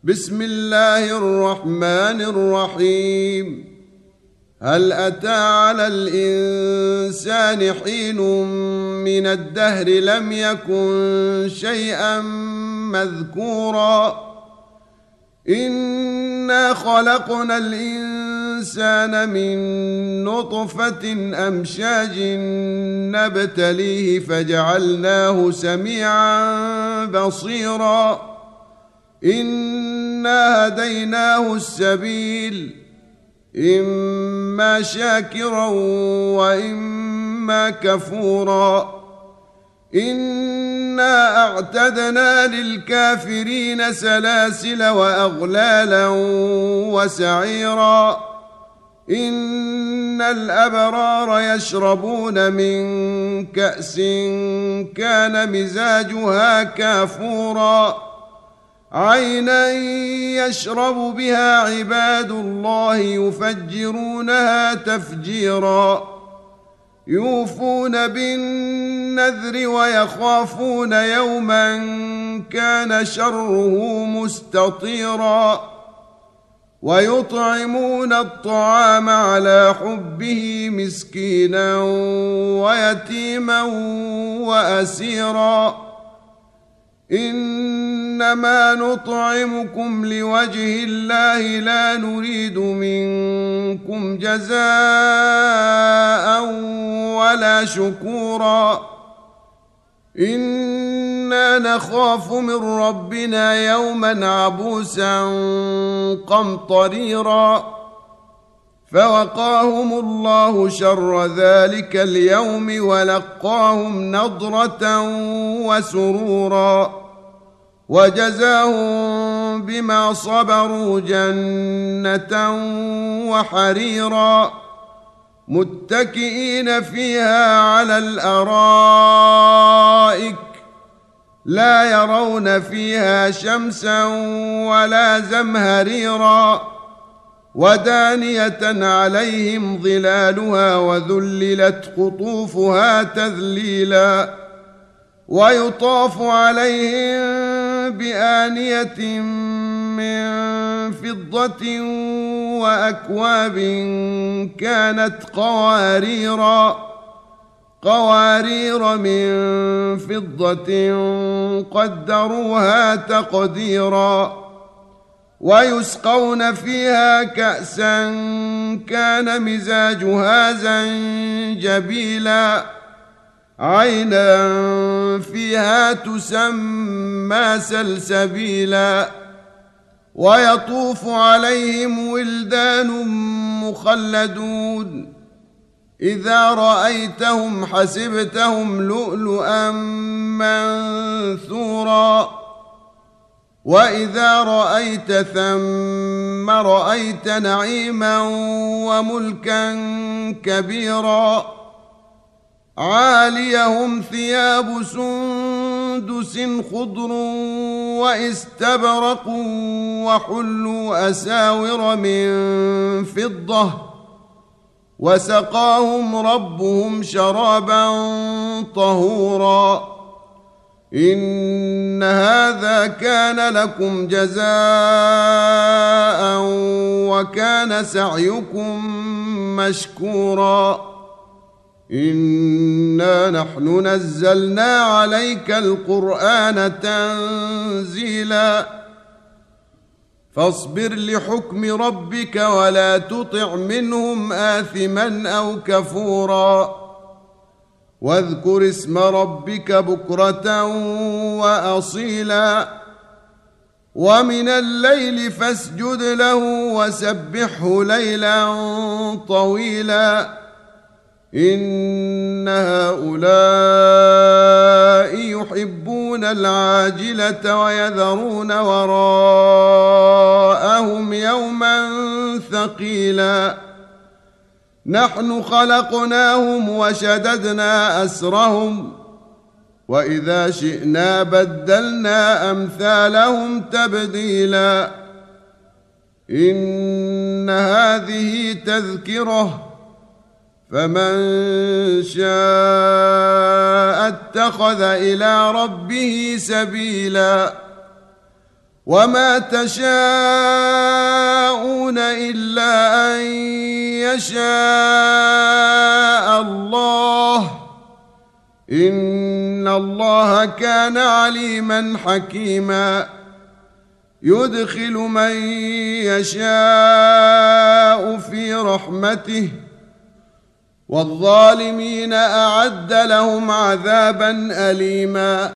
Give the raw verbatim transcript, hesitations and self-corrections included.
بسم الله الرحمن الرحيم. هل أتى على الإنسان حين من الدهر لم يكن شيئا مذكورا إنا خلقنا الإنسان من نطفة أمشاج نبتليه فجعلناه سميعا بصيرا إنا هديناه السبيل إما شاكرا وإما كفورا إنا أعتدنا للكافرين سلاسل وأغلالا وسعيرا إن الأبرار يشربون من كأس كان مزاجها كافورا عينا يشرب بها عباد الله يفجرونها تفجيرا يوفون بالنذر ويخافون يوما كان شره مستطيرا ويطعمون الطعام على حبه مسكينا ويتيما وأسيرا إنما نطعمكم لوجه الله لا نريد منكم جزاء ولا شكورا إنا نخاف من ربنا يوما عبوسا قمطريرا فوقاهم الله شر ذلك اليوم ولقاهم نضرة وسرورا وجزاهم بما صبروا جنة وحريرا متكئين فيها على الأرائك لا يرون فيها شمسا ولا زمهريرا ودانية عليهم ظلالها وذللت قطوفها تذليلا ويطاف عليهم بآنية من فضة وأكواب كانت قواريرا قوارير من فضة قدروها تقديرا ويسقون فيها كأسا كان مزاجها زنجبيلا عينا فيها تسمى سلسبيلا ويطوف عليهم ولدان مخلدون إذا رأيتهم حسبتهم لؤلؤا منثورا وإذا رأيت ثم رأيت نعيما وملكا كبيرا عاليهم ثياب سندس خضر واستبرق وحلوا أساور من فضة وسقاهم ربهم شرابا طهورا إن هذا كان لكم جزاء وكان سعيكم مشكورا إنا نحن نزلنا عليك القرآن تنزيلا فاصبر لحكم ربك ولا تطع منهم آثما أو كفورا واذكر اسم ربك بكرة وأصيلا ومن الليل فاسجد له وسبحه ليلا طويلا إن هؤلاء يحبون العاجلة ويذرون وراءهم يوما ثقيلا نحن خلقناهم وشددنا أسرهم وإذا شئنا بدلنا أمثالهم تبديلا إن هذه تذكرة فمن شاء اتخذ إلى ربه سبيلا وما تشاءون إلا أن يشاء الله إن الله كان عليما حكيما يدخل من يشاء في رحمته والظالمين أعد لهم عذابا أليما